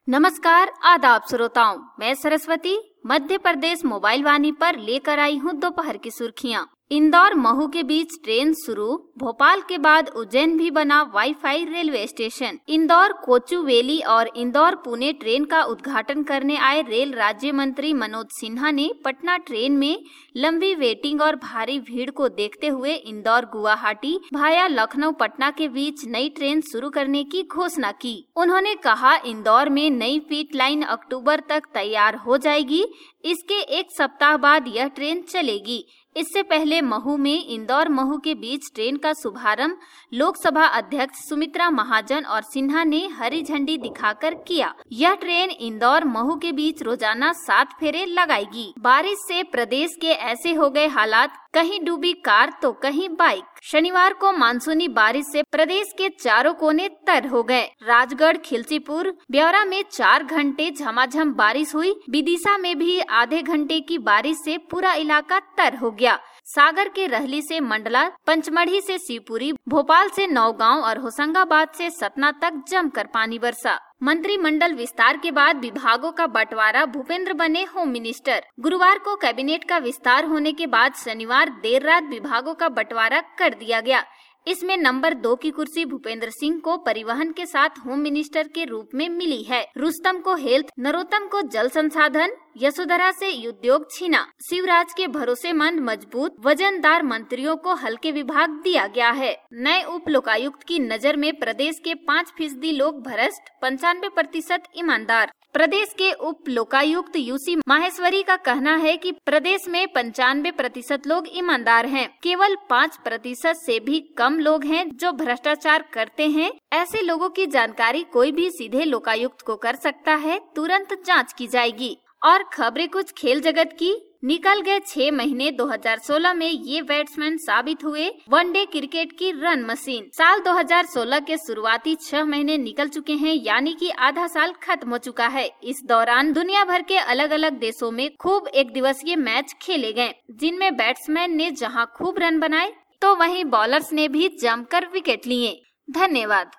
नमस्कार आदाब श्रोताओं, मैं सरस्वती मध्य प्रदेश मोबाइल वाणी पर लेकर आई हूँ दोपहर की सुर्खियाँ। इंदौर महू के बीच ट्रेन शुरू, भोपाल के बाद उज्जैन भी बना wifi railway station. Indore Kochuveli और इंदौर पुणे ट्रेन का उद्घाटन करने आए रेल राज्य मंत्री मनोज सिन्हा ने पटना ट्रेन में लंबी वेटिंग और भारी भीड़ को देखते हुए इंदौर गुवाहाटी भाया लखनऊ पटना के बीच नई ट्रेन शुरू करने की घोषणा की। उन्होंने कहा, इंदौर में नई पीट लाइन अक्टूबर तक तैयार हो जाएगी। इसके एक सप्ताह बाद यह ट्रेन चलेगी। इससे पहले महू में इंदौर महू के बीच ट्रेन का शुभारंभ लोकसभा अध्यक्ष सुमित्रा महाजन और सिन्हा ने हरी झंडी दिखाकर किया। यह ट्रेन इंदौर महू के बीच रोजाना 7 फेरे लगाएगी। बारिश से प्रदेश के ऐसे हो गए हालात, कहीं डूबी कार तो कहीं बाइक। शनिवार को मानसूनी बारिश से प्रदेश के चारों कोने तर हो गए। राजगढ़, खिलचीपुर, ब्यौरा में 4 घंटे झमाझम बारिश हुई। विदिशा में भी आधे घंटे की बारिश से पूरा इलाका तर हो गया। सागर के रहली से मंडला, पंचमढ़ी से शिवपुरी, भोपाल से नौगांव और होशंगाबाद से सतना तक जमकर पानी बरसा। मंत्रिमंडल विस्तार के बाद विभागों का बंटवारा, भूपेंद्र बने होम मिनिस्टर। गुरुवार को कैबिनेट का विस्तार होने के बाद शनिवार देर रात विभागों का बंटवारा कर दिया गया। इसमें नंबर 2 की कुर्सी भूपेंद्र सिंह को परिवहन के साथ होम मिनिस्टर के रूप में मिली है। रुस्तम को हेल्थ, नरोत्तम को जल संसाधन, यशोधरा से उद्योग छीना। शिवराज के भरोसेमंद, मजबूत, वजनदार मंत्रियों को हल्के विभाग दिया गया है। नए उप लोकायुक्त की नजर में प्रदेश के 5% लोग भ्रष्ट, 95% ईमानदार। प्रदेश के उप लोकायुक्त यूसी माहेश्वरी का कहना है कि प्रदेश में 95% लोग ईमानदार हैं। केवल 5% से भी कम लोग हैं जो भ्रष्टाचार करते हैं। ऐसे लोगों की जानकारी कोई भी सीधे लोकायुक्त को कर सकता है, तुरंत जांच की जाएगी। और खबरें कुछ खेल जगत की। निकल गए 6 महीने। 2016 में ये बैट्समैन साबित हुए वनडे क्रिकेट की रन मशीन। साल 2016 के शुरुआती 6 महीने निकल चुके हैं, यानी कि आधा साल खत्म हो चुका है। इस दौरान दुनिया भर के अलग अलग देशों में खूब एक दिवसीय मैच खेले गए, जिनमें बैट्समैन ने जहां खूब रन बनाए तो वहीं बॉलर्स ने भी जमकर विकेट लिए। धन्यवाद।